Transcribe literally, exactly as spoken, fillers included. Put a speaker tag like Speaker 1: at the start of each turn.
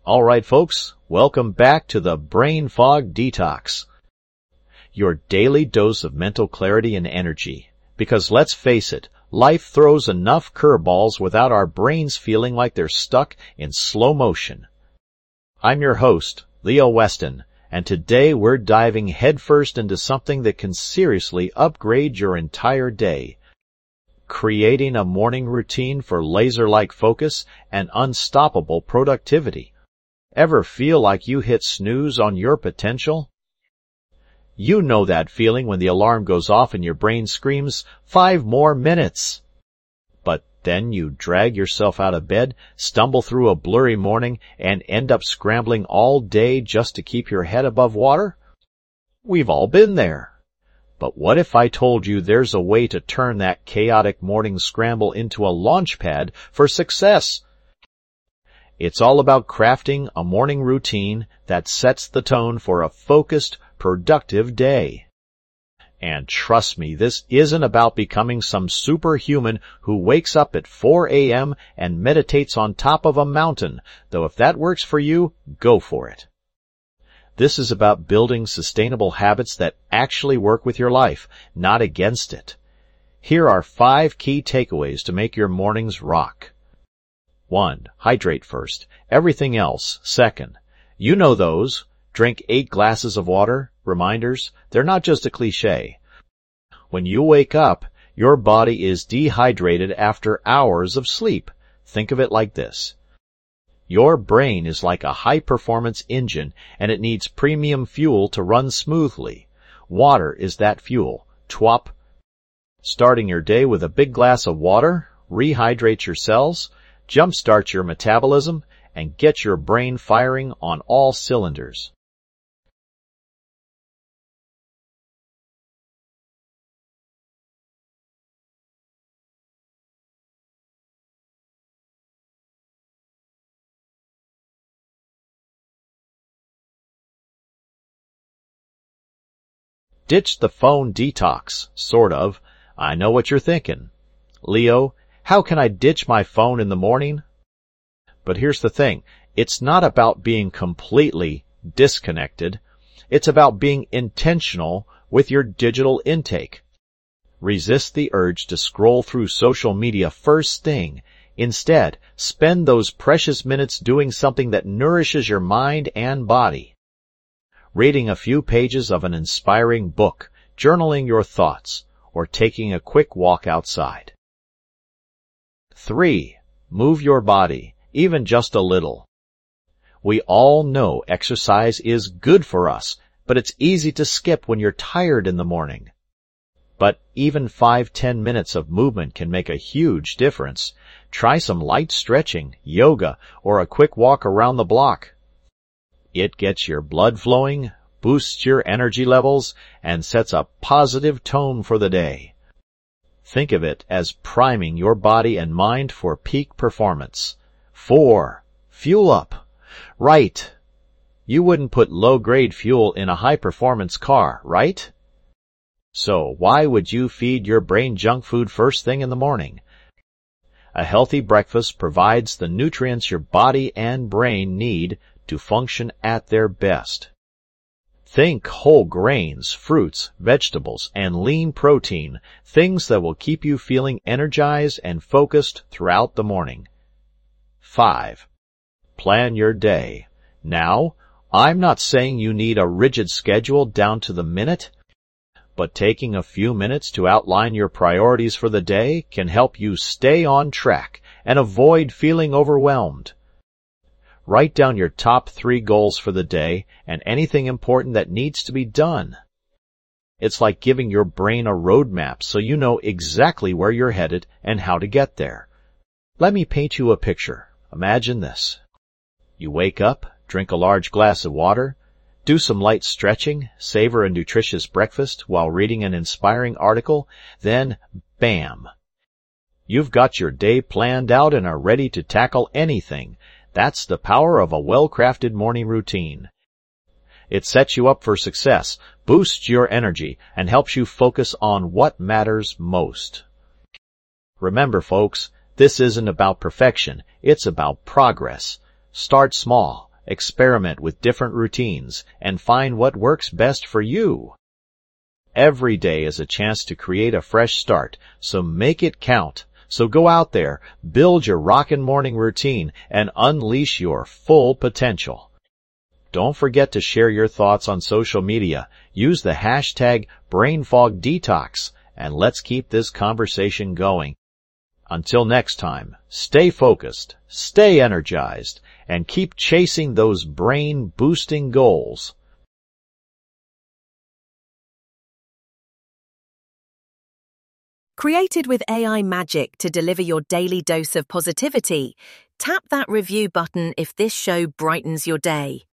Speaker 1: All right, folks, welcome back to the Brain Fog Detox, your daily dose of mental clarity and energy. Because let's face it, life throws enough curveballs without our brains feeling like they're stuck in slow motion. I'm your host, Leo Weston, and today we're diving headfirst into something that can seriously upgrade your entire day. Creating a morning routine for laser-like focus and unstoppable productivity. Ever feel like you hit snooze on your potential? You know that feeling when the alarm goes off and your brain screams, five more minutes. But then you drag yourself out of bed, stumble through a blurry morning, and end up scrambling all day just to keep your head above water? We've all been there. But what if I told you there's a way to turn that chaotic morning scramble into a launch pad for success? It's all about crafting a morning routine that sets the tone for a focused, productive day. And trust me, this isn't about becoming some superhuman who wakes up at four a.m. and meditates on top of a mountain, though if that works for you, go for it. This is about building sustainable habits that actually work with your life, not against it. Here are five key takeaways to make your mornings rock. One. Hydrate first. Everything else second. You know those. Drink eight glasses of water. Reminders. They're not just a cliche. When you wake up, your body is dehydrated after hours of sleep. Think of it like this. Your brain is like a high-performance engine, and it needs premium fuel to run smoothly. Water is that fuel. Twop. Starting your day with a big glass of water, rehydrate your cells, jumpstart your metabolism, and get your brain firing on all cylinders. Ditch the phone detox, sort of. I know what you're thinking. Leo, how can I ditch my phone in the morning? But here's the thing. It's not about being completely disconnected. It's about being intentional with your digital intake. Resist the urge to scroll through social media first thing. Instead, spend those precious minutes doing something that nourishes your mind and body. Reading a few pages of an inspiring book, journaling your thoughts, or taking a quick walk outside. Three. Move your body, even just a little. We all know exercise is good for us, but it's easy to skip when you're tired in the morning. But even five, ten minutes of movement can make a huge difference. Try some light stretching, yoga, or a quick walk around the block. It gets your blood flowing, boosts your energy levels, and sets a positive tone for the day. Think of it as priming your body and mind for peak performance. Four. Fuel up. Right. You wouldn't put low-grade fuel in a high-performance car, right? So why would you feed your brain junk food first thing in the morning? A healthy breakfast provides the nutrients your body and brain need to function at their best. Think whole grains, fruits, vegetables, and lean protein, things that will keep you feeling energized and focused throughout the morning. Five. Plan your day. Now, I'm not saying you need a rigid schedule down to the minute, but taking a few minutes to outline your priorities for the day can help you stay on track and avoid feeling overwhelmed. Write down your top three goals for the day and anything important that needs to be done. It's like giving your brain a roadmap so you know exactly where you're headed and how to get there. Let me paint you a picture. Imagine this. You wake up, drink a large glass of water, do some light stretching, savor a nutritious breakfast while reading an inspiring article, then, bam! You've got your day planned out and are ready to tackle anything. That's the power of a well-crafted morning routine. It sets you up for success, boosts your energy, and helps you focus on what matters most. Remember, folks, this isn't about perfection. It's about progress. Start small Experiment with different routines and find what works best for you. Every day is a chance to create a fresh start, so make it count. So go out there, build your rockin' morning routine, and unleash your full potential. Don't forget to share your thoughts on social media. Use the hashtag BrainFogDetox, and let's keep this conversation going. Until next time, stay focused, stay energized, and keep chasing those brain-boosting goals.
Speaker 2: Created with A I magic to deliver your daily dose of positivity, tap that review button if this show brightens your day.